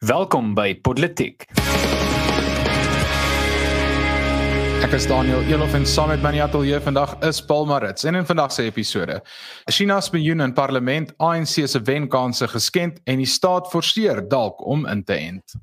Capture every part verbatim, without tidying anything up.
Welkom by Politiek. Ek is Daniel Elof en saam met my in die ateljee vandag is Paul Marits. En in vandag se episode, China spioen in parlement, A N C se wenkanse geskend en die staat forceer dalk om in te ent.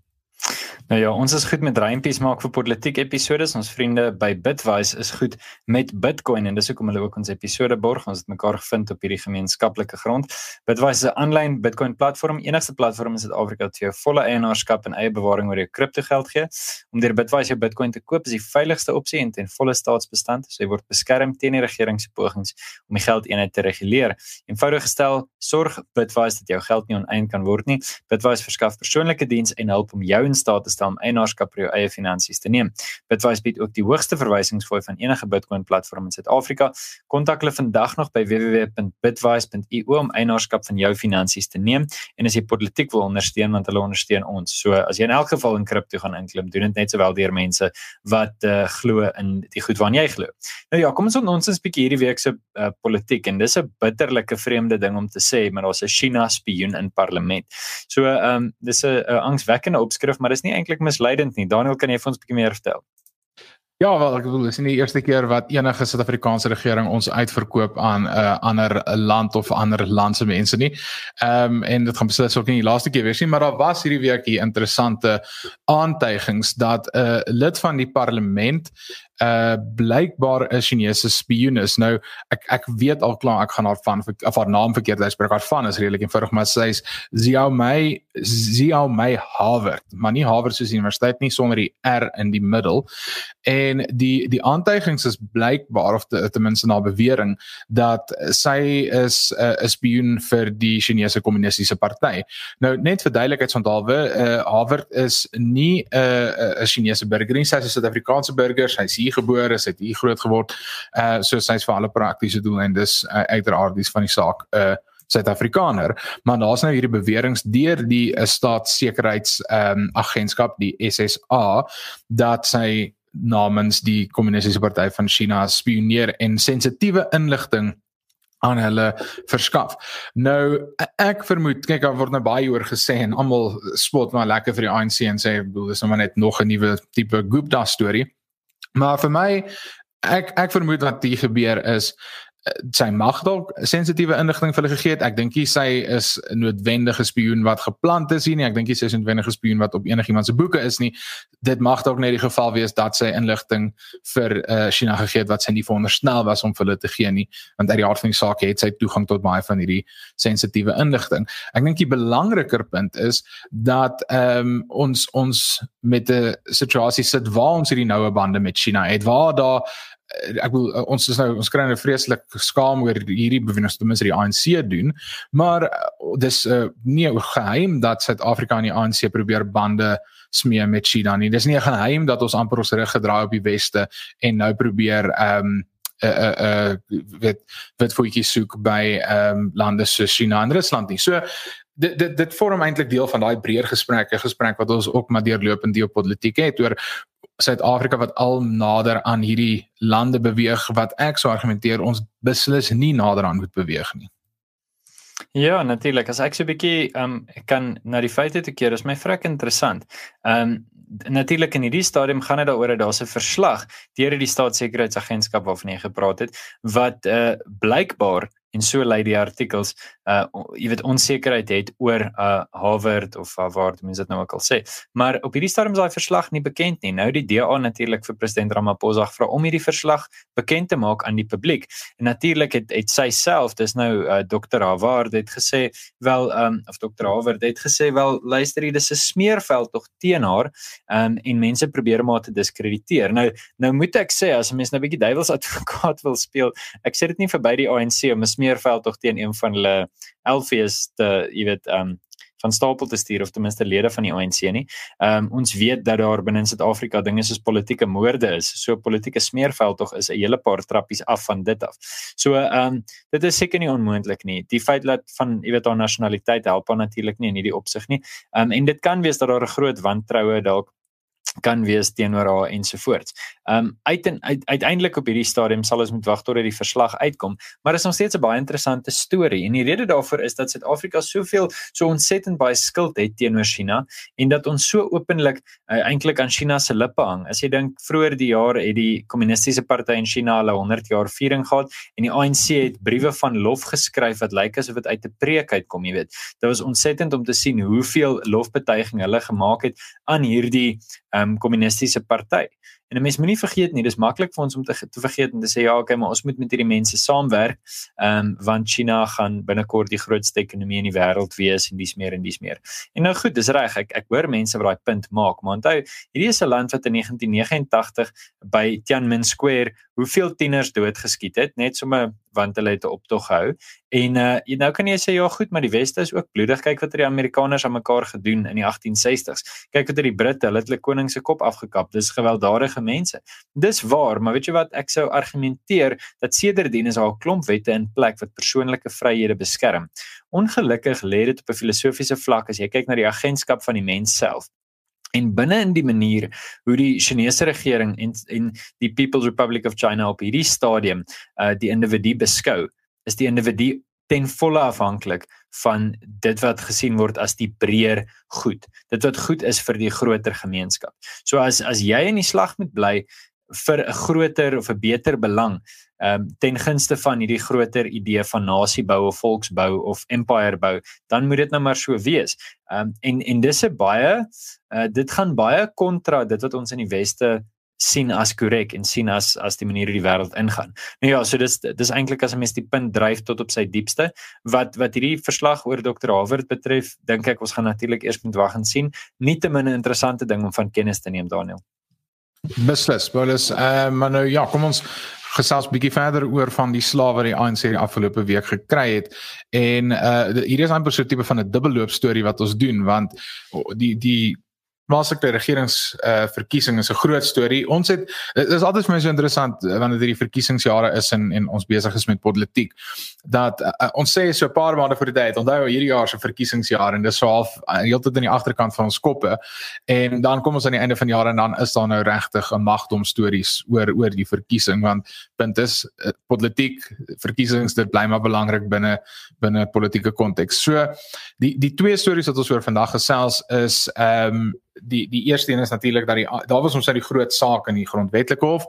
Nou ja, ons is goed met rympies maak vir politiek episodes. Ons vriende by Bitwise is goed met Bitcoin en dis hoekom hulle ook ons episode borg. Ons het mekaar gevind op hierdie gemeenskaplike grond. Bitwise is 'n aanlyn Bitcoin platform, enigste platform in Suid-Afrika wat jou volle eienaarskap en eie bewaring oor jou kriptogeld gee. Om deur Bitwise jou Bitcoin te koop is die veiligste opsie en ten volle staatsbestand. So jy word beskerm teen die regering se pogings om die geldeenheid te reguleer. Eenvoudig gestel, sorg Bitwise dat jou geld nie oneind kan word nie. Bitwise verskaf persoonlike diens en help om jou in staat te stel om eienaarskap vir jou eie finansies te neem. Bitwise bied ook die hoogste verwysingsfooi van enige Bitcoin platform in Suid-Afrika. Kontak hulle vandag nog by w w w punt bitwise punt i o om eienaarskap van jou finansies te neem en as jy politiek wil ondersteun, want hulle ondersteun ons. So as jy in elk geval in kripto gaan inklim, doen dit net sowel deur mense wat uh, glo in die goed waarna jy glo. Nou ja, kom ons ons is bietjie hierdie week se uh, politiek en dis 'n bitterlike vreemde ding om te sê, maar daar's 'n China spioen in parlement. So ehm um, dis 'n angswekkende opskrif, maar dis nie eintlik misleidend nie. Daniel, kan jy vir ons 'n bietjie meer vertel? Ja, wel, ek bedoel, dis nie die eerste keer wat enige Suid-Afrikaanse regering ons uitverkoop aan 'n uh, ander land of ander land se mense nie. Ehm um, en dit gaan beslis ook nie die laaste keer wees nie, maar daar was hierdie week hier interessante aantuigings dat 'n uh, lid van die parlement uh blykbaar 'n Chinese spioen is. Nou ek ek weet al klaar ek gaan haar van of haar naam verkeerd uitspreek. Haar van is redelik eenvoudig, maar sy is Xiao Mei Xiao Mei Harvard, maar nie Harvard soos die universiteit nie, sonder die R in die middel. En die die aantuigings is blykbaar of te, ten minste na bewering dat sy is 'n uh, spioen vir die Chinese kommunistiese party. Nou net vir duidelikheidshalwe, uh, Harvard is nie 'n uh, 'n Chinese burger nie, sy is 'n Suid-Afrikaanse burger, sy is hier gebore, sy het hier groot geword, uh, so sy is vir alle praktiese doeleindes uh, uiteraard van die saak 'n uh, Suid-Afrikaner, maar daar's nou hierdie beweringe deur die uh, staatssekuriteits um, agentskap, die S S A, dat sy namens die kommunistiese party van China spioneer en sensitiewe inligting aan hulle verskaf. Nou, ek vermoed, kyk, daar word nou baie oor gesê en almal spot maar lekker vir die A N C en sê, bedoel, dis nou maar net nog 'n nuwe tipe Gupta storie. Maar vir my, ek ek vermoed wat hier gebeur is, sy mag dalk sensitiewe inligting vir hulle gegee het. Ek dink nie sy is 'n noodwendige spioen wat geplant is hier nie. Ek dink nie sy is 'n noodwendige spioen wat op enigiemand se boeke is nie. Dit mag dalk net die geval wees dat sy inligting vir uh, China gegee het wat sy nie veronderstel was om vir hulle te gee nie, want uit die aard van die saak het sy toegang tot baie van hierdie sensitiewe inligting. Ek dink die belangriker punt is dat um, ons ons met 'n situasie sit waar ons hierdie noue bande met China het, waar daar ek wil, ons is nou, ons kry nou vreeslik skaam oor hierdie bewegings, ten minste die A N C doen, maar uh, dis uh, nie geheim dat Suid-Afrika en die A N C probeer bande smee met China nie. Dis nie 'n geheim dat ons amper ons rug gedraai op die weste en nou probeer um, uh, uh, uh, weet, weet voetjies soek by um, lande soos China en Rusland nie. So, dit, dit, dit vorm eintlik deel van daai breër gesprek, 'n gesprek wat ons ook maar deurlopend geopolitiek het, oor Suid-Afrika wat al nader aan hierdie lande beweeg, wat ek so argumenteer, ons beslis nie nader aan moet beweeg nie. Ja, natuurlik. As ek so 'n bietjie um, kan na die feite te keer, is my vrek interessant. Um, natuurlik in hierdie stadium gaan dit daaroor dat daar's 'n verslag deur die staatssekuriteitsagentskap waarvan jy gepraat het, wat uh, blykbaar, en so lei die artikels, uh, jy weet, onsekerheid het oor uh, Harvard of Harvard, mense dit nou ook al sê. Maar op hierdie stadium is daai verslag nie bekend nie. Nou die D A natuurlik vir president Ramaphosa gevra om hierdie verslag bekend te maak aan die publiek. En natuurlik het, het sy self, dis nou uh, dokter Harvard het gesê, wel, um, of dokter Harvard het gesê, wel, luister hier, dis 'n smeerveld tog teen haar, um, en mense probeer maar te diskrediteer. Nou, nou moet ek sê, as 'n mens nou 'n bietjie duiwels advokaat wil speel, ek sê dit nie verby die A N C om 'n smeerveld tog teen een van hulle L V's te, jy weet, um, van stapel te stuur, of ten minste lede van die A N C nie. Um, ons weet dat daar binne in Suid-Afrika dinge soos politieke moorde is, so politieke smeerveld tog is 'n hele paar trappies af van dit af. So, um, dit is seker nie onmoontlik nie. Die feit dat van, jy weet, haar nasionaliteit help haar natuurlik nie in hierdie opsig nie. Um, en dit kan wees dat daar 'n groot wantroue dalk kan wees teenoor haar ensovoorts. Um, uit en, uit, uiteindelik op hierdie stadium sal ons moet wag tot die verslag uitkom, maar is nog steeds 'n baie interessante storie, en die rede daarvoor is dat Suid-Afrika soveel, so ontsettend baie skuld het teenoor China, en dat ons so openlik uh, eintlik aan China se lippe hang. As jy dink, vroeër die jaar het die kommunistiese party in China hulle honderd jaar viering gehad, en die A N C het briewe van lof geskryf wat lyk asof dit uit 'n preek uitkom, jy weet. Dit was ontsettend om te sien hoeveel lofbetuiging hulle gemaak het aan hierdie um, kommunistiese party. En 'n mens moenie vergeet nie, dis maklik vir ons om te, te vergeet en te sê, ja, okay, maar ons moet met hierdie mense saamwerk, um, want China gaan binnekort die grootste ekonomie in die wêreld wees, en dies meer en dies meer. En nou goed, dis reg, ek, ek hoor mense wat daai punt maak, maar onthou, hierdie is 'n land wat in negentien vyf nege by Tiananmen Square hoeveel tieners doodgeskiet het, net sommer want hulle het 'n optog gehou. En uh, nou kan jy sê, ja goed, maar die Weste is ook bloedig. Kyk wat het die Amerikaners aan mekaar gedoen in die agtien sestig's. Kyk wat het die Britte, hulle het hulle koning se kop afgekap. Dis gewelddadige mense. Dis waar, maar weet jy wat, ek sou argumenteer dat sedertdien is daar 'n klomp wette in plek wat persoonlike vryhede beskerm. Ongelukkig lê dit op 'n filosofiese vlak as jy kyk na die agentskap van die mens self. En binne in die manier hoe die Chinese regering en, en die People's Republic of China op hierdie stadium uh, die individu beskou, is die individu ten volle afhanklik van dit wat gesien word as die breër goed. Dit wat goed is vir die groter gemeenskap. So as, as jy in die slag moet bly vir 'n groter of 'n beter belang, um, ten gunste van hierdie groter idee van nasiebou of volksbou of empirebou, dan moet dit nou maar so wees. Um, en, en dis 'n baie, uh, dit gaan baie kontra dit wat ons in die Weste sien as korrek en sien as as die manier hoe die wêreld ingaan. Nou ja, so dis dis eintlik as 'n mens die punt dryf tot op sy diepste. Wat wat hierdie verslag oor dokter Hawert betref, dink ek ons gaan natuurlik eers moet wag en sien. Nietemin 'n interessante ding om van kennis te neem, Daniel. Beslis, Paulus. Uh, maar nou ja, kom ons gesels bietjie verder oor van die slawe wat die A N C die afgelope week gekry het. En uh, hier is amper so 'n tipe van 'n dubbelloop storie wat ons doen, want die die plaaslike regeringsverkiesing uh, is 'n groot storie. Ons het, dit is altyd vir my so interessant, wanneer dit die verkiesingsjare is en, en ons besig is met politiek, dat uh, ons sê so 'n paar maande voor die tyd, onthou hierdie jaar se verkiesingsjaar, en dis so half uh, heeltyd aan die agterkant van ons koppe, en dan kom ons aan die einde van die jaar, en dan is daar nou regtig 'n magdom stories oor, oor die verkiesing, want punt is, uh, politiek, verkiesings, dit bly maar belangrik binne, binne politieke konteks. So, die, die twee stories wat ons oor vandag gesels is, um, Die, die eerste een is natuurlik dat die, daar was ons nou die groot saak in die grondwetlike hof,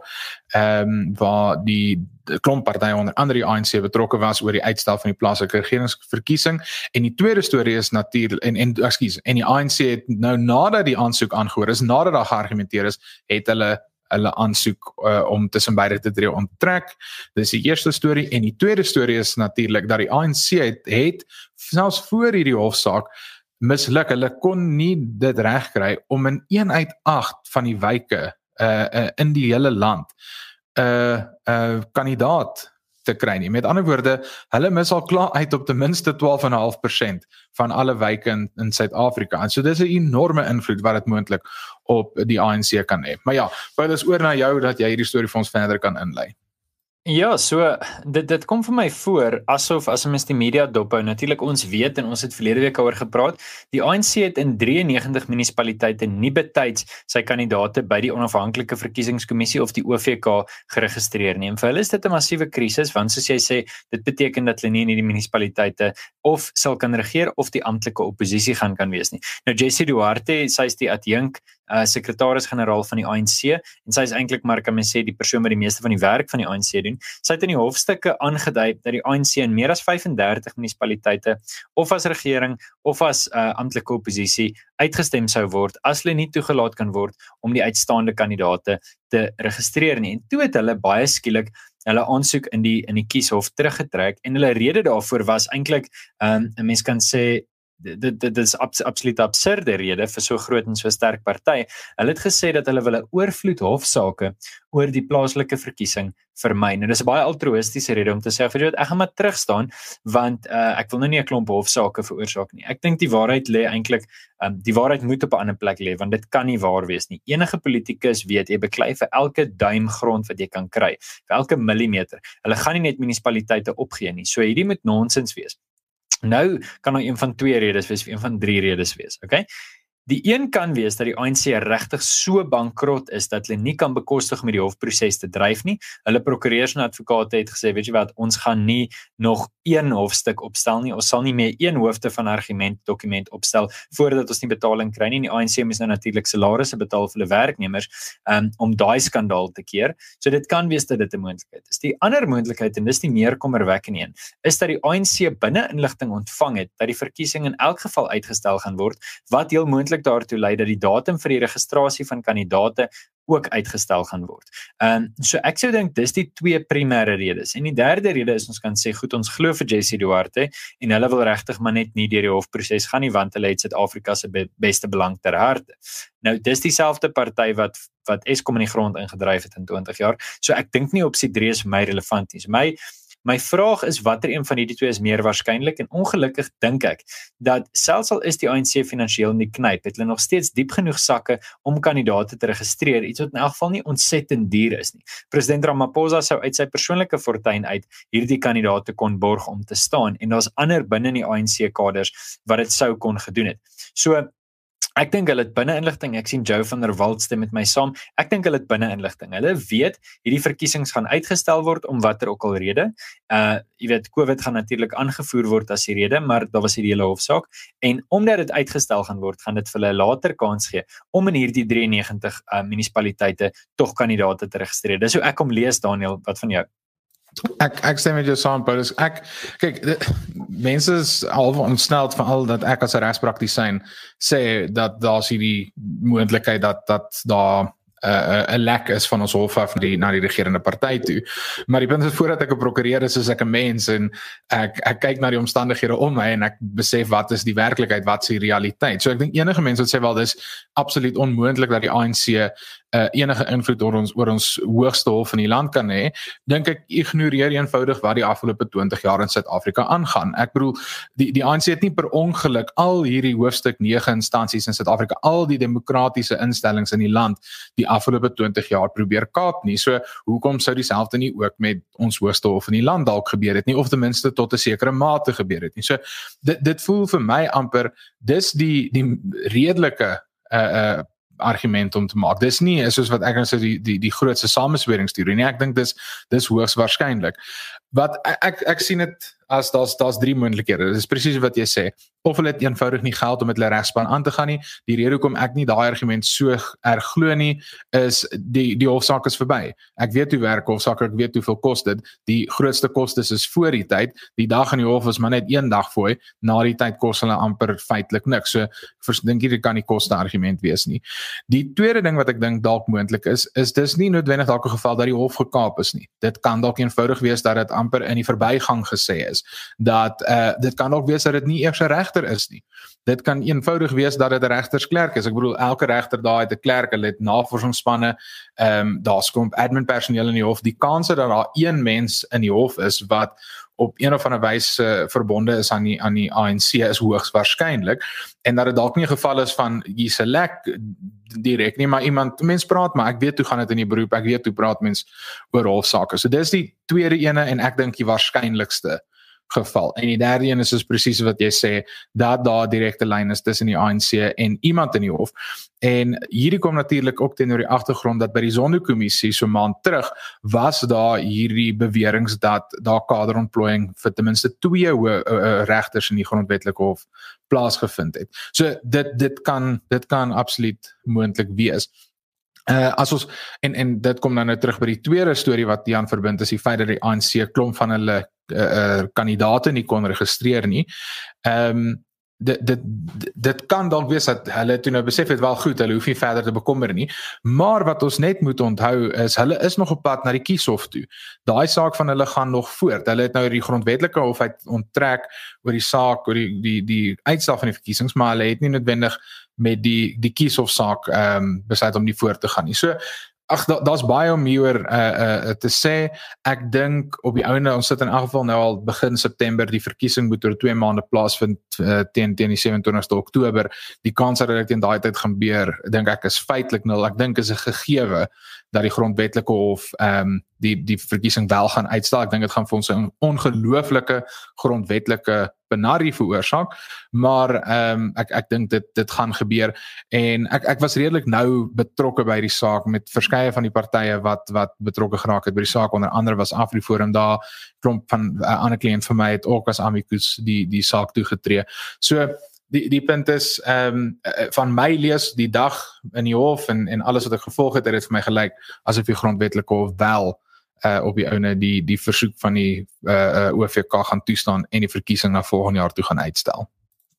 um, waar die, die klomp partye onder andere die A N C betrokke was oor die uitstel van die plaaslike regeringsverkiesing, en die tweede storie is natuurlik, en, en, excuse, en die A N C het nou nadat die aansoek aangehoor is, nadat daar geargumenteer is, het hulle hulle aansoek uh, om tussen beide te tree onttrek. Dis die eerste storie, en die tweede storie is natuurlik dat die A N C het, het selfs voor hierdie hofsaak misluk, hulle kon nie dit regkry om in een uit agt van die wyke uh, uh, in die hele land 'n uh, uh, kandidaat te kry nie. Met ander woorde, hulle mis al klaar uit op ten minste twaalf komma vyf persent van alle wyke in, in Suid-Afrika. En so dis 'n enorme invloed wat dit moontlik op die A N C kan hê. Maar ja, Paulus, oor na jou dat jy hierdie storie vir ons verder kan inlei. Ja, so dit dit kom vir my voor asof as ons die media dophou, natuurlik ons weet en ons het verlede week oor gepraat, die A N C het in drieënnegentig munisipaliteite nie betyds sy kandidaate by die onafhanklike verkiesingskommissie of die O V K geregistreer nie. En vir hulle is dit 'n massiewe krisis, want soos jy sê, dit beteken dat hulle nie in hierdie munisipaliteite of sal kan regeer of die amptelike oppositie gaan kan wees nie. Nou Jessie Duarte, sy is die adjunk uh, sekretaris-generaal van die A N C, en sy is eintlik maar kan mens sê die persoon wat die meeste van die werk van die A N C doen. Sy het in die hofstukke aangedui dat die A N C in meer as vyf-en-dertig munisipaliteite of as regering of as uh, amptelike oppositie uitgestem sou word as hulle nie toegelaat kan word om die uitstaande kandidaate te registreer nie. En toe het hulle baie skielik hulle aansoek in die in die kieshof teruggetrek, en hulle rede daarvoor was eintlik um, 'n mens kan sê dit dit is abs, absoluut absurde rede vir so groot en so sterk party. Hulle het gesê dat hulle wil 'n oorvloed hofsaake oor die plaaslike verkiesing vermy. Nou dis 'n baie altruïstiese rede om te sê, vir jy weet, ek gaan maar terugstaan, want uh, ek wil nou nie 'n klomp hofsaake veroorsaak nie. Ek dink die waarheid lê eintlik, um, die waarheid moet op 'n ander plek lê, want dit kan nie waar wees nie. Enige politikus weet, jy beklei vir elke duim grond wat jy kan kry, vir elke millimeter. Hulle gaan nie net munisipaliteite opgee nie. So hierdie moet nonsens wees. Nou kan nou een van twee redes wees, of een van drie redes wees, okay? Die een kan wees dat die A N C regtig so bankrot is dat hulle nie kan bekostig met die hofproses te dryf nie. Hulle prokureurs en advokate het gesê, weet jy wat, ons gaan nie nog een hofstuk opstel nie, ons sal nie meer een hoofde van argument dokument opstel voordat ons nie betaling kry nie. Die A N C moes nou natuurlik salarisse betaal vir hulle werknemers um, om daai skandaal te keer. So dit kan wees dat dit 'n moontlikheid is. Die ander moontlikheid, en dis die meer kommerwekkende een, is dat die A N C binne inligting ontvang het dat die verkiesing in elk geval uitgestel gaan word, wat heel moontlik daartoe lei dat die datum vir die registrasie van kandidaate ook uitgestel gaan word. Um, so ek sou dink dis die twee primêre redes. En die derde rede is ons kan sê, goed, ons glo vir Jessie Duarte en hulle wil regtig maar net nie deur die hofproses gaan nie, want hulle het Suid-Afrika se be beste belang ter harte. Nou, dis dieselfde party wat wat Eskom in die grond ingedryf het in twintig jaar. So ek dink nie opsie drie is vir my relevant nie. So my My vraag is watter een van hierdie twee is meer waarskynlik, en ongelukkig dink ek dat selfs al is die A N C finansiëel in die knyp, het hulle nog steeds diep genoeg sakke om kandidaate te registreer, iets wat in elk geval nie ontsettend duur is nie. President Ramaphosa sou uit sy persoonlike fortuin uit hierdie kandidaate kon borg om te staan, en daar's ander binne die A N C-kaders wat dit sou kon gedoen het. So ek dink hulle het binne inligting, ek sien Joe van der Walt stem met my saam, ek dink hulle het binne inligting. Hulle weet, hierdie verkiesings gaan uitgestel word om watter ook al rede. Uh, jy weet, COVID gaan natuurlik aangevoer word as die rede, maar daar was hierdie hele hofsaak. En omdat dit uitgestel gaan word, gaan dit vir hulle later kans gee om in hierdie drie en negentig uh, munisipaliteite tog kandidaate te registreer. Dis hoe ek hom lees, Daniel, wat van jou? Ek ek stem met jou saam, Paulus. Ek kyk, de, mense is al ontsneld van al dat ek as 'n regspraktisyn sê dat daar's hierdie moontlikheid dat dat daar 'n uh, lek is van ons hof af na die, na die regerende party toe. Maar die punt is, voordat ek 'n prokureur is, is ek 'n mens en ek ek kyk na die omstandighede om my en ek besef wat is die werklikheid, wat is die realiteit. So ek dink enige mens wat sê wel dis absoluut onmoontlik dat die A N C Uh, enige invloed oor ons, oor ons hoogste hof in die land kan hê, dink ek ignoreer eenvoudig wat die afgelope twintig jaar in Suid-Afrika aangaan. Ek bedoel, die, die A N C het nie per ongeluk al hierdie hoofstuk nege instansies in Suid-Afrika, al die demokratiese instellings in die land, die afgelope twintig jaar probeer kaap nie. So, hoekom sou dieselfde nie ook met ons hoogste hof in die land dalk gebeur het nie, of ten minste tot 'n sekere mate gebeur het nie. So, dit, dit voel vir my amper, dis die, die redelike uh, uh, argument om te maak. Dis nie is soos wat ek sê die die die grootste samesweringsteorie nie. Ek dink dis dis hoogs waarskynlik. Wat ek ek, ek sien dit as daar's daar's drie moontlikhede. Dit is presies wat jy sê. Of hulle het eenvoudig nie geld om met hulle regspan aan te gaan nie. Die rede hoekom ek nie daai argument so erg glo nie, is die die hofsaak is verby. Ek weet hoe werk hofsaak, ek weet hoeveel kos dit. Die grootste kostes is voor die tyd. Die dag in die hof is maar net een dag fooi. Na die tyd kos hulle amper feitelik niks. So ek dink hier kan nie koste argument wees nie. Die tweede ding wat ek dink dalk moontlik is, is dis nie noodwendig dalk 'n geval dat die hof gekaap is nie. Dit kan dalk eenvoudig wees dat dit amper in die verbygang gesê is. Dat uh, dit kan ook wees dat dit nie eers 'n regter is nie. Dit kan eenvoudig wees dat dit 'n regtersklerk is. Ek bedoel, elke regter daar het 'n klerk, hulle het navorsingsspanne, ehm um, daar's kom admin personeel in die hof. Die kanse dat daar een mens in die hof is wat op een of ander wyse uh, verbonde is aan die aan die A N C is hoogs waarskynlik, en dat dit dalk nie 'n geval is van hier's 'n lek direk nie, maar iemand mens praat, maar ek weet hoe gaan dit in die beroep, ek weet hoe praat mens oor hofsaake. So dis die tweede ene, en ek dink die waarskynlikste geval. En die derde een is dus presies wat jy sê, dat daar direkte lyn is tussen die A N C en iemand in die hof. En hierdie kom natuurlik ook teenoor die agtergrond dat by die Zondo-kommissie so maand terug was daar hierdie beweringe dat daar kaderontplooiing vir ten minste twee uh, uh, regters in die grondwetlike hof plaasgevind het. So dit dit kan dit kan absoluut moontlik wees. Uh, as ons, en, en dit kom nou nou terug by die tweede storie wat Jan verbind, is die feit dat die A N C klomp van hulle uh, uh, kandidate nie kon registreer nie. Um, dit, dit, dit kan dalk wees dat hulle toe nou besef het, wel goed, hulle hoef nie verder te bekommer nie, maar wat ons net moet onthou is, hulle is nog op pad na die kieshof toe. Daai saak van hulle gaan nog voort. Hulle het nou die grondwetlike hof uit onttrek oor die saak, oor die, die, die uitstel van die verkiesings, maar hulle het nie noodwendig met die die kieshofsaak ehm um, besluit om nie voort te gaan nie. So ag da, daar's baie om hieroor uh, uh, te sê. Ek dink op die ouene, ons sit in elk geval nou al begin September, die verkiesing moet oor twee maande plaasvind uh, teen teen die sewe-en-twintigste Oktober. Die kans dat dit teen daai tyd gebeur, dink ek is feitelik nul. Ek dink is 'n gegewe dat die grondwetlike hof ehm um, die die verkiesing wel gaan uitstel. Ek dink dit gaan vir ons 'n ongelooflike grondwetlike penarie veroorsaak, maar um, ek ek dink dit dit gaan gebeur en ek ek was redelik nou betrokke by die saak met verskeie van die partye wat wat betrokke geraak het by die saak, onder andere was AfriForum daar, klomp van 'n uh, ander kliënt vir my het ook as amicus die die saak toegetree. So die die punt is um, van my lees die dag in die hof en en alles wat ek gevolg het, het dit vir my gelyk asof die grondwetlike hof wel Uh, op die ouene die die versoek van die uh, uh, O V K gaan toestaan en die verkiesing na volgende jaar toe gaan uitstel.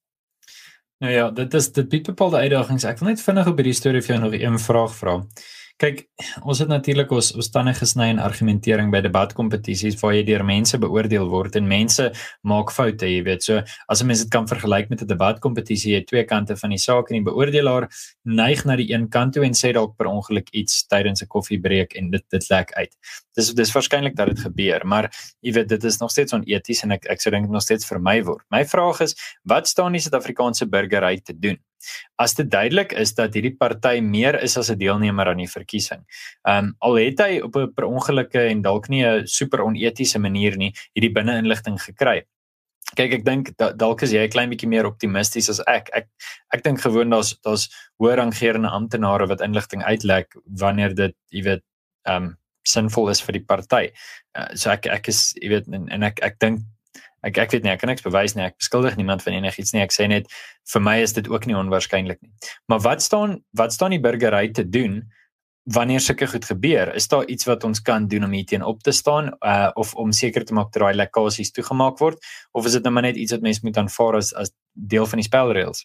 Nou ja, dit is dit bied bepaalde uitdagings. Ek wil net vinnig op hierdie storie vir jou nog een vraag vra. Kyk, ons het natuurlik ons ons tande gesny in argumentering by debatkompetisies waar jy deur mense beoordeel word en mense maak foute, jy weet. So as 'n mens dit kan vergelyk met 'n debatkompetisie, jy twee kante van die saak en die beoordelaar neig na die een kant toe en sê dalk per ongeluk iets tydens 'n koffiebreek en dit dit lek uit. Dis dis waarskynlik dat dit gebeur, maar jy weet dit is nog steeds oneties en ek ek sou dink dit nog steeds vermy word. My vraag is, wat staan die Suid-Afrikaanse burgery te doen? As dit duidelik is dat hierdie party meer is as 'n deelnemer aan die verkiesing. Um, al het hy op 'n per ongelukke en dalk nie 'n super onetiese manier nie hierdie binne-inligting gekry. Kyk, ek dink da, dalk is jy 'n klein bietjie meer optimisties as ek. Ek ek dink gewoon daar's daar's hoë rangerende amptenare wat inligting uitlek wanneer dit, jy weet, um sinvol is vir die party. Uh, so ek ek is, jy weet, en, en ek ek dink Ek ek weet nie, ek kan niks bewys nie, ek beskuldig niemand van enigiets nie, ek sê net, vir my is dit ook nie onwaarskynlik nie. Maar wat staan, wat staan die burgery te doen, wanneer sulke goed gebeur? Is daar iets wat ons kan doen om hierteen op te staan, uh, of om seker te maak dat daai lekkasies toegemaak word, of is dit nou maar net iets wat mens moet aanvaar as, as deel van die spelreëls?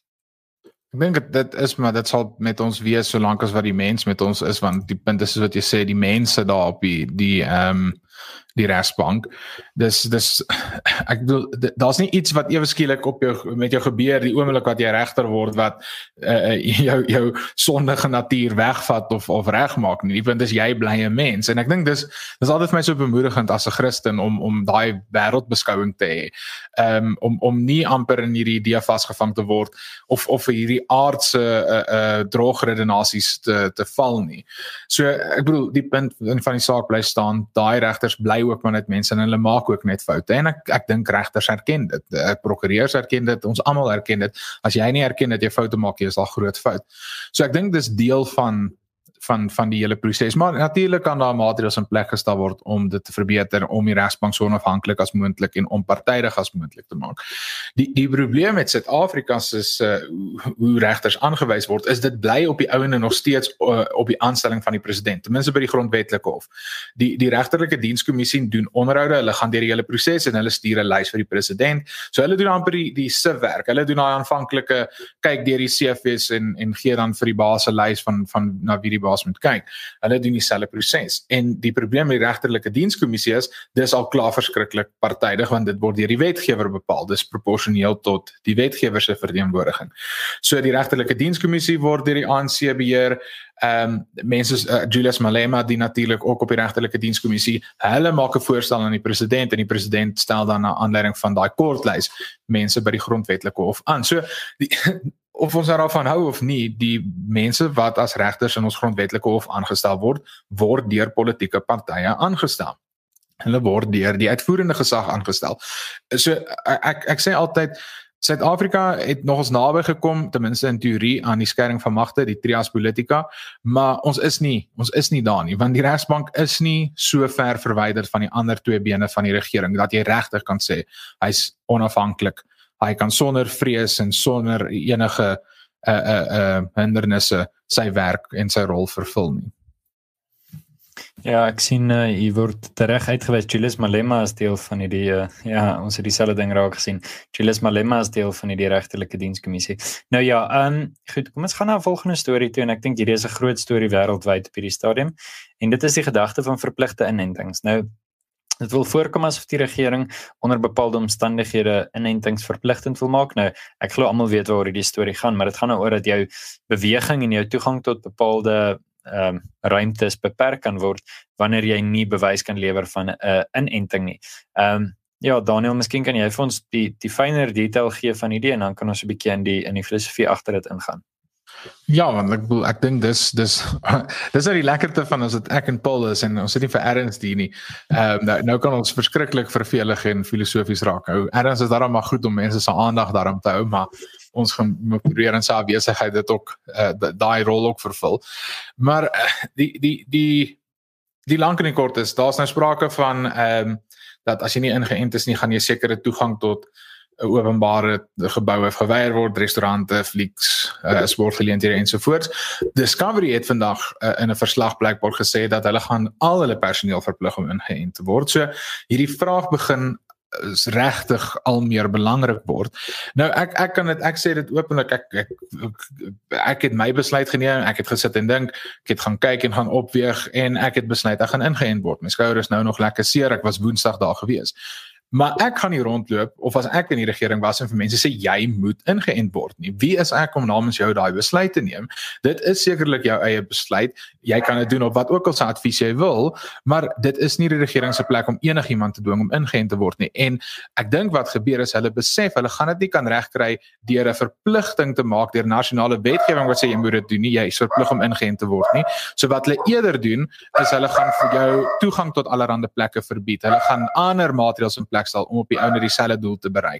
Ek dink dit is, maar dit sal met ons wees, solank as wat die mens met ons is, want die punt is wat jy sê, die mense daar op die, die, um, die regsbank. Dis dis ek bedoel daar's nie iets wat ewe skielik op jou met jou gebeur die oomblik wat jy regter word wat uh, jou jou sondige natuur wegvat of of regmaak nie. Die punt is jy bly 'n mens en ek dink dis dis altyd vir my so bemoedigend as 'n Christen om om daai wêreldbeskouing te hê. Um, om om nie amper in hierdie idee vasgevang te word of of hierdie aardse uh, uh, droogredenasies te te val nie. So ek bedoel die punt van die saak bly staan, daai regters bly ook maar net mense en hulle maak ook net foute en ek ek dink regters erken dit, prokureurs erken dit, ons almal erken dit. As jy nie erken dat jy foute maak, jy is al groot fout. So ek dink dis deel van van van die hele proses, maar natuurlik kan daar maatreëls in plek gestel word om dit te verbeter, om die regsbank so onafhanklik as moontlik en onpartydig as moontlik te maak. Die die probleem met Suid-Afrika is uh, hoe regters aangewys word, is dit bly op die ouene nog steeds uh, op die aanstelling van die president, ten minste by die grondwetlike hof. Die die regterlike dienskommissie doen onderhoude, hulle gaan deur die hele proses en hulle stuur 'n lys vir die president. So hulle doen amper die die civ werk. Hulle doen daai aanvanklike kyk deur die C V's en en gee dan vir die baas 'n lys van van na wie die baas moet kyk. Hulle doen dieselfde proses. En die probleem met die regterlike dienskommissie is, dis al klaar verskriklik partydig, want dit word deur die wetgewer bepaal. Dis proporsioneel tot die wetgewer se verteenwoordiging. So die regterlike dienskommissie word deur die A N C beheer. Um, mense, uh, Julius Malema, die natuurlik ook op die regterlike dienskommissie, hulle maak 'n voorstel aan die president en die president stel dan na aanleiding van daai kortlys mense by die grondwetlike hof aan. So die of ons daarvan hou of nie, die mense wat as regters in ons grondwetlike hof aangestel word, word deur politieke partye aangestel. Hulle word deur die uitvoerende gesag aangestel. So ek ek sê altyd, Suid-Afrika het nog ons naby gekom, ten minste in teorie, aan die skering van magte, die trias politica, maar ons is nie, ons is nie daar nie, want die regsbank is nie so ver verwyderd van die ander twee bene van die regering, dat jy regtig kan sê, hy's onafhanklik, hy kan sonder vrees en sonder enige uh, uh, uh, hindernisse sy werk en sy rol vervul nie. Ja, ek sien uh, hier word tereg uitgewys, Julius Malema is deel van die, uh, ja, ons het dieselfde ding raak gesien, Julius Malema is deel van die regterlike dienskommissie. Nou ja, um, goed, kom ons gaan na 'n volgende storie toe, en ek dink hierdie is 'n groot storie wêreldwyd op hierdie stadium, en dit is die gedagte van verpligte inentings. Nou, dit wil voorkom asof die regering onder bepaalde omstandighede inentings verpligtend wil maak. Nou, ek glo almal weet waaroor die storie gaan, maar dit gaan nou oor dat jou beweging en jou toegang tot bepaalde um, ruimtes beperk kan word wanneer jy nie bewys kan lewer van 'n uh, inenting nie. Um, ja, Daniel, miskien kan jy vir ons die die fynere detail gee van hierdie en dan kan ons 'n bietjie in die in die filosofie agter dit ingaan. Ja, want ek bedoel, ek dink dis dis dis is die lekkerte van as dit ek en Paul is en ons sit nie vir Erns die nie. Ehm um, nou, nou kan ons verskriklik vervelig en filosofies raak. Nou Erns is daarom maar goed om mense se aandag daarom te hou, maar ons gaan probeer in sy afwesigheid dit ook uh, daai rol ook vervul. Maar uh, die die die die lank en die kort is, daar's nou sprake van ehm um, dat as jy nie ingeënt is nie, gaan jy sekere toegang tot openbare geboue geweier word, restaurante, flieks, uh, sportgeleenthede ensovoorts. Discovery het vandag uh, in 'n verslag blykbaar gesê dat hulle gaan al hulle personeel verplig om ingeënt te word. So hierdie vraag begin is regtig al meer belangrik word. Nou ek ek kan dit ek sê dit openlik ek ek ek, ek het my besluit geneem, ek het gesit en dink, ek het gaan kyk en gaan opweeg en ek het besluit ek gaan ingeënt word. My skouer is nou nog lekker seer, ek was Woensdag daar gewees. Maar ek gaan nie rondloop, of as ek in die regering was en vir mense sê, jy moet ingeënt word nie. Wie is ek om namens jou daai besluit te neem? Dit is sekerlik jou eie besluit. Jy kan dit doen op wat ook al sy advies jy wil, maar dit is nie die regering se plek om enigiemand te dwing om ingeënt te word nie. En ek dink wat gebeur is, hulle besef, hulle gaan dit nie kan regkry deur 'n verpligting te maak deur nasionale wetgewing wat sê jy moet dit doen nie, jy is verplig om ingeënt te word nie. So wat hulle eerder doen, is hulle gaan vir jou toegang tot allerlei plekke verbied. Hulle gaan ander maatreëls in plek stel om op die ou net dieselfde doel te bereik.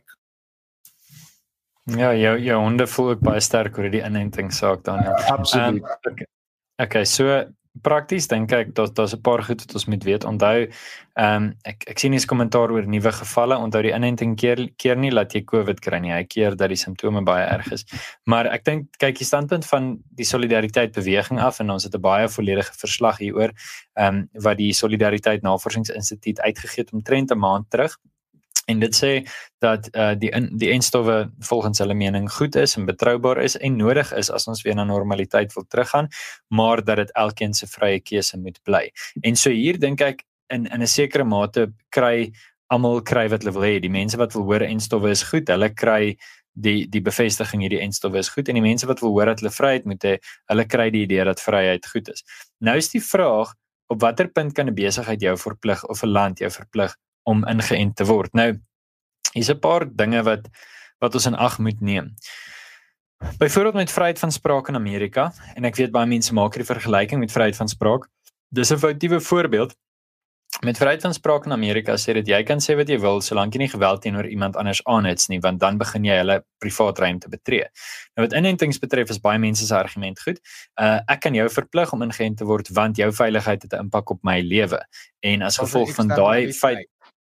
Ja, jou jou honde voel ook baie sterk oor die inentingssaak dan. Ja. Absoluut. Um, okay. okay, so prakties dink ek dat daar's 'n paar goed wat ons moet weet. Onthou, ehm um, ek ek sien hier's kommentaar oor nuwe gevalle. Onthou die inenting keer keer nie laat jy COVID kry nie. Hy keer dat die simptome baie erg is. Maar ek dink kyk die standpunt van die solidariteit beweging af en ons het 'n baie volledige verslag hieroor ehm um, wat die Solidariteit Navorsingsinstituut uitgegee het omtrent 'n maand terug. En dit sê dat uh, die in, die enstowwe volgens hulle mening goed is en betroubaar is en nodig is as ons weer na normaliteit wil teruggaan, maar dat dit elkeen se vrye keuse moet bly. En so hier dink ek in in 'n sekere mate kry almal kry wat hulle wil hê. Die mense wat wil hoor enstowwe is goed, hulle kry die die bevestiging hierdie enstowwe is goed en die mense wat wil hoor dat hulle vryheid moet hê, hulle kry die idee dat vryheid goed is. Nou is die vraag, op watter punt kan 'n besigheid jou verplig of 'n land jou verplig om ingeënt te word. Nou, hier's 'n paar dinge wat wat ons in ag moet neem. Byvoorbeeld met vryheid van spraak in Amerika, en ek weet baie mense maak hierdie vergelyking met vryheid van spraak. Dis 'n foutiewe voorbeeld. Met vryheid van spraak in Amerika sê dit jy kan sê wat jy wil solank jy nie geweld teenoor iemand anders aanhits nie, want dan begin jy hulle privaat ruimte betree. Nou wat inentings betref is baie mense se argument goed. Uh, ek kan jou verplig om ingeënt te word want jou veiligheid het 'n impak op my lewe. En as gevolg van daai feit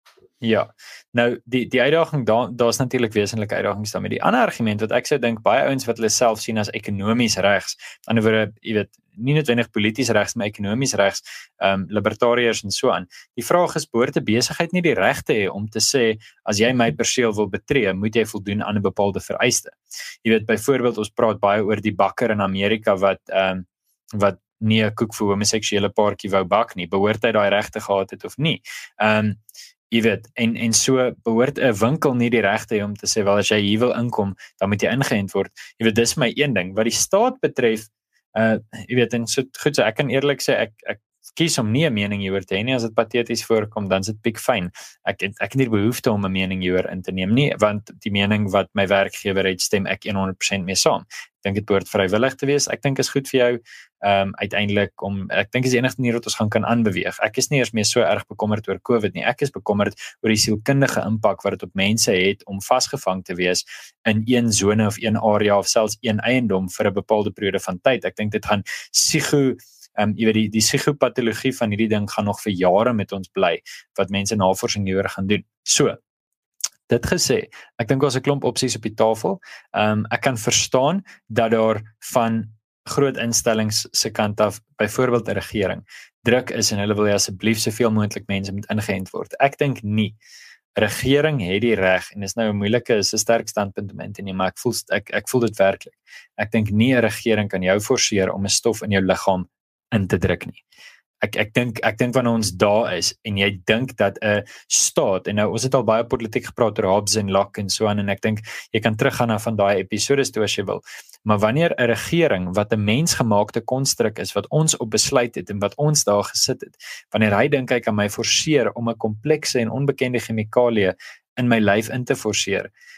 Ja, nou die die uitdaging daar daar's natuurlik wesenlike uitdagings daarmee. Die ander argument wat ek sou dink baie ouens wat hulle self sien as ekonomies regs, aan die ander woorde, jy weet, nie noodwendig polities regs, maar ekonomies regs, ehm um, libertariërs en so aan. Die vraag is, behoort 'n besigheid nie die regte hê om te sê as jy my perseel wil betree, moet jy voldoen aan 'n bepaalde vereiste. Jy weet byvoorbeeld ons praat baie oor die bakker in Amerika wat ehm um, wat nie 'n koek vir homoseksuele paartjie wou bak nie, behoort hy daai regte gehad het of nie. Ehm um, Jy weet, en, en so behoort 'n winkel nie die regte hê om te sê, wel as jy hier wil inkom, dan moet jy ingeënt word. Jy weet, dis my een ding. Wat die staat betref, uh, jy weet, en so goed so, ek kan eerlik sê, ek, ek kies om nie 'n mening hieroor te hê nie. As dit pateties voorkom, dan is dit piek fyn. Ek ek het nie behoefte om 'n mening hieroor in te neem nie, want die mening wat my werkgewer het, stem ek honderd persent mee saam. Ek dink dit behoort vrywillig te wees. Ek dink is goed vir jou. Um, uiteindelik om, ek dink is die enigste manier wat ons gaan kan aanbeweeg. Ek is nie eers meer so erg bekommerd oor COVID nie. Ek is bekommerd oor die sielkundige impak wat dit op mense het om vasgevang te wees in een sone of een area of selfs een eiendom vir 'n bepaalde periode van tyd. Ek dink dit gaan psigo Um, jy weet die, die psigopatologie van hierdie ding gaan nog vir jare met ons bly, wat mense navorsing hieroor gaan doen. So, dit gesê, ek dink daar's 'n klomp opsies op die tafel. Um, ek kan verstaan dat daar van groot instellings se kant af, byvoorbeeld 'n regering, druk is en hulle wil asseblief soveel moontlik mense moet ingeënt word. Ek dink nie. Regering het die reg, en dis nou 'n moeilike, is 'n sterk standpunt om in te neem, maar ek voel, ek, ek voel dit werklik. Ek dink nie 'n regering kan jou forceer om 'n stof in jou liggaam in te druk nie. Ek ek dink ek dink wanneer ons daar is en jy dink dat 'n staat, en nou ons het al baie politiek gepraat oor Hobbes en Locke en so aan, en ek dink jy kan teruggaan na van daai episodes toe as jy wil. Maar wanneer 'n regering wat 'n mensgemaakte konstruk is wat ons op besluit het en wat ons daar gesit het, wanneer hy dink hy kan my forceer om 'n komplekse en onbekende chemikalie in my lyf in te forceer,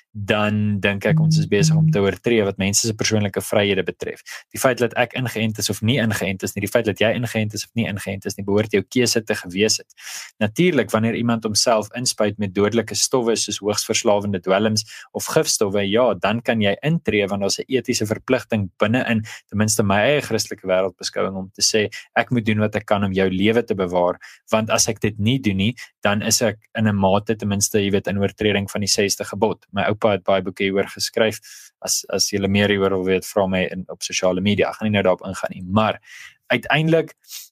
dan dink ek ons is besig om te oortree wat mense se persoonlike vryhede betref. Die feit dat ek ingeënt is of nie ingeënt is nie, die feit dat jy ingeënt is of nie ingeënt is nie, behoort jou keuse te gewees het. Natuurlik, wanneer iemand homself inspuit met dodelike stowwe soos hoogs verslawende dwelms of gifstowwe, ja, dan kan jy intree want daar's 'n etiese verpligting binne-in ten minste my eie Christelike wêreldbeskouing om te sê ek moet doen wat ek kan om jou lewe te bewaar, want as ek dit nie doen nie, dan is ek in 'n mate ten minste, jy weet, in oortreding van die sesde gebod. My oupa het baie boeke hieroor geskryf. As as jy meer hieroor wil weet, vra my in op sosiale media. Ek gaan nie nou daarop ingaan nie, maar uiteindelik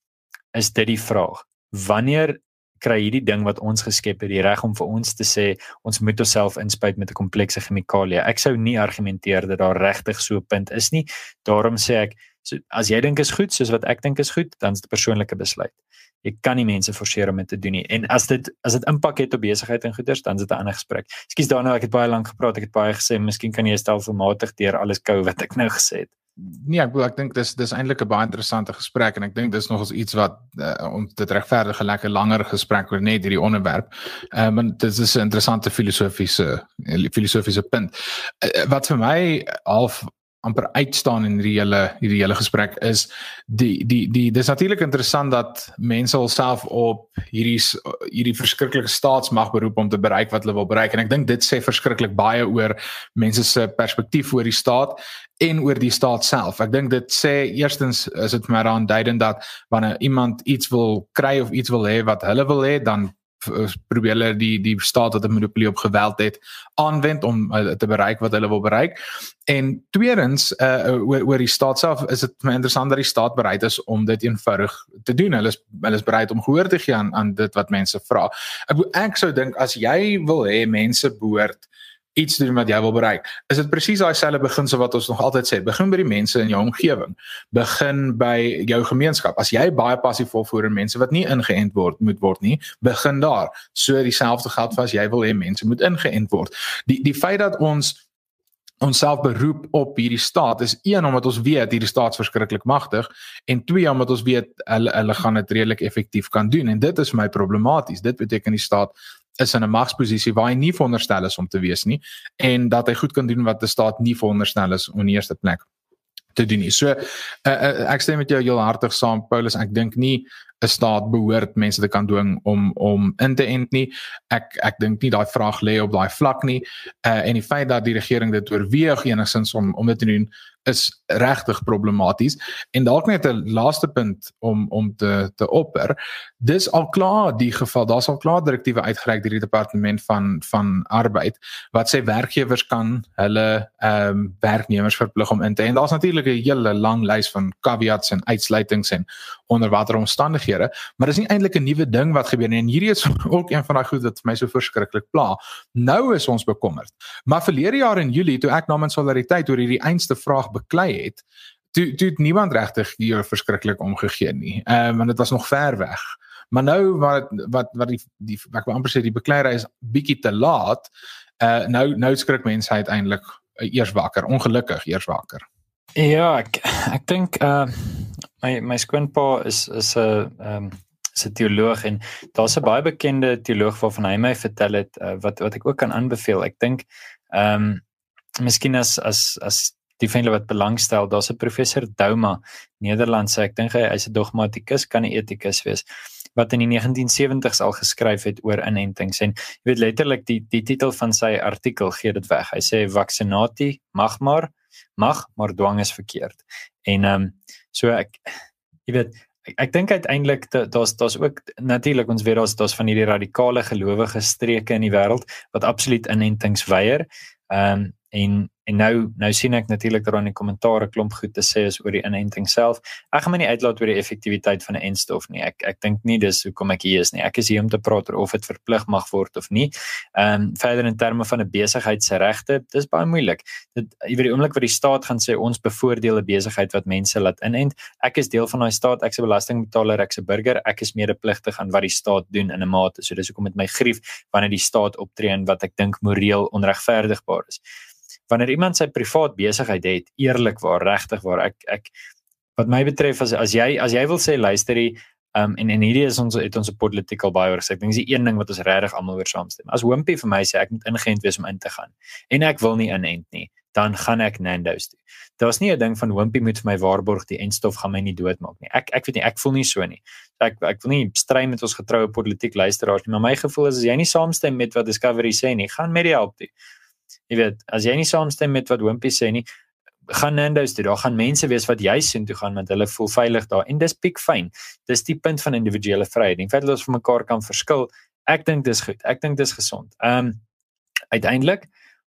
is dit die vraag. Wanneer kry hierdie ding wat ons geskep het die reg om vir ons te sê ons moet onsself inspuit met 'n komplekse chemikalie? Ek sou nie argumenteer dat daar regtig so 'n punt is nie. Daarom sê ek, so, as jy dink is goed, soos wat ek dink is goed, dan is dit 'n persoonlike besluit. Jy kan nie mense forceer om dit te doen nie. En as dit as dit impak het op besigheid en goeders, dan is dit 'n ander gesprek. Ekskuus daarna, ek het baie lank gepraat, ek het baie gesê, miskien kan jy stelselmatig deur alles kou wat ek nou gesê het. Nee, ek bedoel, ek dink dis dis eintlik 'n baie interessante gesprek en ek dink dis nogals iets wat uh, om dit regverdig 'n lekker langer gesprek oor net hierdie onderwerp. Ehm um, dit is 'n interessante filosofiese filosofiese punt. Uh, wat vir my half amper uitstaan in hierdie hele hierdie hele gesprek is die die die dis natuurlik interessant dat mense alself op hierdie hierdie verskriklike staatsmag beroep om te bereik wat hulle wil bereik en ek dink dit sê verskriklik baie oor mense se perspektief oor die staat en oor die staat self. Ek dink dit sê eerstens is dit vir my aanduidend dat wanneer iemand iets wil kry of iets wil hê wat hulle wil hê, dan probeer hulle die die staat wat 'n monopolie op geweld het aanwend om uh, te bereik wat hulle wil bereik. En tweedens uh, oor, oor die staat self is dit my interessant dat die staat bereid is om dit eenvoudig te doen. Hulle is hulle is bereid om gehoor te gee aan aan dit wat mense vra. Ek ek sou dink as jy wil hê mense behoort iets doen wat jy wil bereik, is dit presies daai selfde beginsel wat ons nog altyd sê, begin by die mense in jou omgewing, begin by jou gemeenskap. As jy baie passief volvoer en mense wat nie ingeënt word, moet word nie, begin daar. So dieselfde geld vir as jy wil hê mense moet ingeënt word. Die die feit dat ons onsself beroep op hierdie staat is een, omdat ons weet hierdie staat is verskriklik magtig, en twee, omdat ons weet hulle, hulle gaan dit redelik effektief kan doen, en dit is vir my problematies. Dit beteken die staat is in 'n magsposisie waar hy nie veronderstel is om te wees nie, en dat hy goed kan doen wat die staat nie veronderstel is om in die eerste plek te doen nie. So, uh, uh, ek stem met jou heel hartig saam, Paulus, ek dink nie 'n staat behoort mense te kan dwing om om in te ent nie. Ek ek dink nie daai vraag lê op daai vlak nie. Uh, en die feit dat die regering dit oorweeg enigstens om om dit te doen is regtig problematies. En dalk net 'n laaste punt om om te te opper. Dis al klaar die geval, daar's al klaar direktiewe uitgereik deur die departement van van arbeid wat sê werkgewers kan hulle ehm um, werknemers verplig om in te ent. Daar's natuurlik 'n hele lang lys van caveats en uitsluitings en onder watter omstandighede, maar dis nie eintlik 'n nuwe ding wat gebeur nie. En hierdie is ook een van daai goed wat vir my so verskriklik pla. Nou is ons bekommerd. Maar verlede jaar in Julie, toe ek namens Solidariteit oor hierdie einste vraag beklei het, toe toe het niemand regtig hier verskriklik omgegee nie. Ehm um, want dit was nog ver weg. Maar nou wat wat wat die die ek wil amper sê die bekleierery is bietjie te laat. Uh nou nou skrik mense uiteindelik uh, eers wakker, ongelukkig eers wakker. Ja, ek ek dink uh my my skoonpa is is 'n ehm is 'n teoloog en daar's 'n baie bekende teoloog waarvan hy my vertel het uh, wat wat ek ook kan aanbeveel. Ek dink ehm um, miskien as as as die vriende wat belangstel, daar's 'n professor Douma, Nederlandse, ek dink hy hy's 'n dogmatikus, kan 'n etikus wees, wat in die negentien sewenties al geskryf het oor inentings. En jy weet letterlik die die titel van sy artikel gee dit weg. Hy sê vaccinatie mag maar, mag, maar dwang is verkeerd. En ehm um, so ek jy weet ek, ek dink uiteindelik daar's daar's ook natuurlik ons weet daar's daar's van hierdie radikale gelowige streke in die wêreld wat absoluut inentings weier. Ehm um, en en nou nou sien ek natuurlik daar in die kommentare klomp goed te sê is oor die inenting self. Ek gaan my nie uitlaat oor die effektiwiteit van 'n enstof nie. Ek ek dink nie dis hoekom ek hier is nie. Ek is hier om te praat oor of dit verplig mag word of nie. Ehm um, verder in terme van 'n besigheid se regte, dis baie moeilik. Dit jy weet die oomblik wat die staat gaan sê ons bevoordeel 'n besigheid wat mense laat inent. Ek is deel van daai staat, ek's 'n belastingbetaler, ek's 'n burger, ek is medepligtig aan wat die staat doen in 'n mate. So dis hoekom met my grief wanneer die staat optree en wat ek dink moreel onregverdigbaar is. Wanneer iemand sy privaat besigheid het, eerlikwaar, regtig waar, ek ek wat my betref as as jy as jy wil sê luisterie, Um, en, en hierdie is ons, het ons 'n politiek al baie oor gesê. Ek dink dis die een ding wat ons regtig almal oor saamstem. As Wimpy vir my sê ek moet ingeënt wees om in te gaan en ek wil nie inent nie, dan gaan ek Nando's toe. Daar's nie 'n ding van Wimpy moet vir my waarborg die entstof gaan my nie doodmaak nie. Ek ek weet nie, ek voel nie so nie. Ek ek wil nie stry met ons getroue politiek luisteraars nie, maar my gevoel is as jy nie saamstem met wat Discovery sê nie, gaan met die help toe. Jy weet, as jy nie saamstem met wat Wimpy sê nie, gaan Nando's toe. Daar gaan mense wees wat jy sien toe gaan want hulle voel veilig daar en dis piek fyn. Dis die punt van individuele vryheid. In feite dat ons van mekaar kan verskil. Ek dink dis goed. Ek dink dis gesond. Ehm um, uiteindelik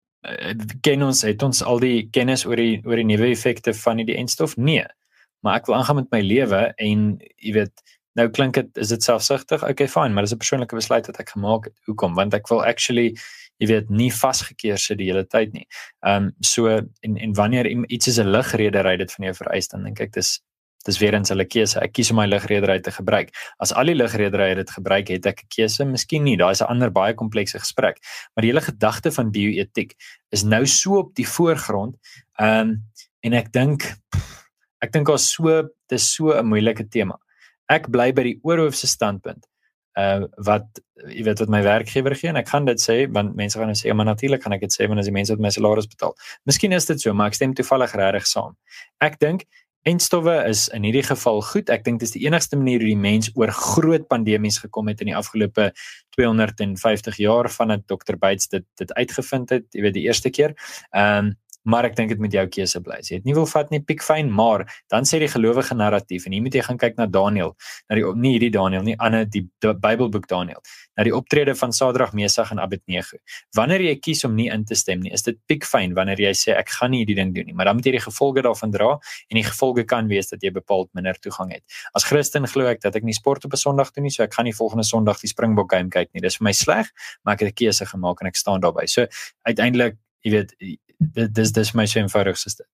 ken ons het ons al die kennis oor die oor die nuwe effekte van die entstof? Nee. Maar ek wil aangaan met my lewe en jy weet, nou klink dit is dit selfsugtig? Okay, fine, maar dis 'n persoonlike besluit wat ek gemaak het. Hoekom? Want ek wil actually jy weet nie vasgekeer sit die hele tyd nie. Ehm um, so en en wanneer iets is 'n ligredery dit van jou vereis, dan dink ek dis dis weer eens hulle keuse. Ek kies om my ligredery te gebruik. As al die ligrederye dit gebruik, het ek 'n keuse, miskien nie. Daar is 'n ander baie komplekse gesprek. Maar die hele gedagte van bioetiek is nou so op die voorgrond. Ehm um, en ek dink ek dink daar's so dis so 'n moeilike tema. Ek bly by die oorhoofse standpunt. Uh, wat, jy weet wat my werkgewer gee, en ek gaan dit sê, want mense gaan nou sê, ja, maar natuurlijk gaan ek dit sê, want as die mense wat my salaris betaal. Miskien is dit so, maar ek stem toevallig regtig saam. Ek dink, entstowwe is in hierdie geval goed, ek dink dit is die enigste manier hoe die mens oor groot pandemies gekom het in die afgelope tweehonderdvyftig jaar, vandat dokter Bates dit, dit uitgevind het, jy weet die eerste keer, um, maar ek dink dit moet jou keuse bly. Jy het nie wil vat nie, piek fyn, maar dan sê die gelowige narratief, en hier moet jy gaan kyk na Daniel, na die, nie hierdie Daniel, nie Anne, die, die Bybelboek Daniel, na die optrede van Sadrag, Mesach en Abednego. Wanneer jy kies om nie in te stem nie, is dit piek fyn, wanneer jy sê, ek gaan nie die ding doen nie, maar dan moet jy die gevolge daarvan dra, en die gevolge kan wees dat jy bepaald minder toegang het. As Christen glo ek dat ek nie sport op 'n Sondag doen nie, so ek gaan nie volgende Sondag die Springbok game kyk nie. Dis vir my sleg, maar ek het 'n keuse gemaak en ek staan daarby. So uiteindelik, jy weet, dis dis my so eenvoudig soos dit.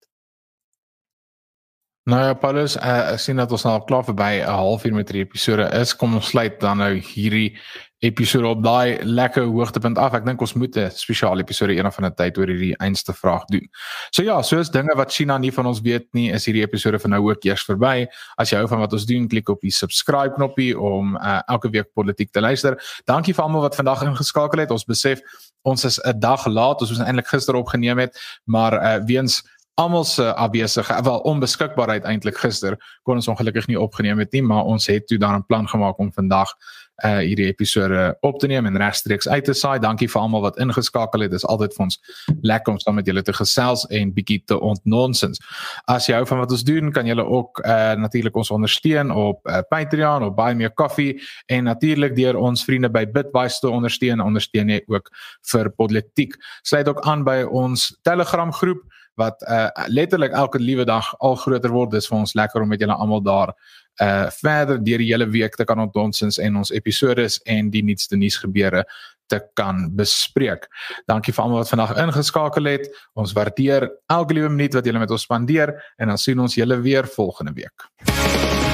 Nou ja, Paulus, uh, ek sien dat ons nou al klaar verby 'n halfuur met die episode is. Kom ons sluit dan nou hierdie episode op daai lekker hoogtepunt af. Ek dink ons moet 'n spesiale episode eendag van 'n tyd oor hierdie einste vraag doen. So ja, soos dinge wat China nie van ons weet nie, is hierdie episode van nou ook eers verby. As jy hou van wat ons doen, klik op die subscribe knoppie om uh, elke week politiek te luister. Dankie vir almal wat vandag ingeskakel het. Ons besef ons is 'n dag laat. Ons moes eintlik gister opgeneem het, maar uh, weens almal se afwesige, wel onbeskikbaarheid eintlik gister, kon ons ongelukkig nie opgeneem het nie, maar ons het toe dan 'n plan gemaak om vandag uh, hierdie episode op te neem en regstreeks uit te saai. Dankie vir almal wat ingeskakel het. Dit is altyd vir ons lekker om saam met julle te gesels en bietjie te ontnonsens. As jy hou van wat ons doen, kan julle ook uh, natuurlik ons ondersteun op uh, Patreon, op Buy Me a Coffee en natuurlik deur ons vriende by Bitwise te ondersteun, ondersteun jy ook vir politiek. Sluit ook aan by ons Telegram groep wat uh, letterlik elke liewe dag al groter word. Dis vir ons lekker om met julle almal daar uh, verder deur die hele week te kan ontdonsens en ons episodes en die nuutste nuusgebeure te kan bespreek. Dankie vir almal wat vandag ingeskakel het. Ons waardeer elke liewe minuut wat julle met ons spandeer en dan sien ons julle weer volgende week.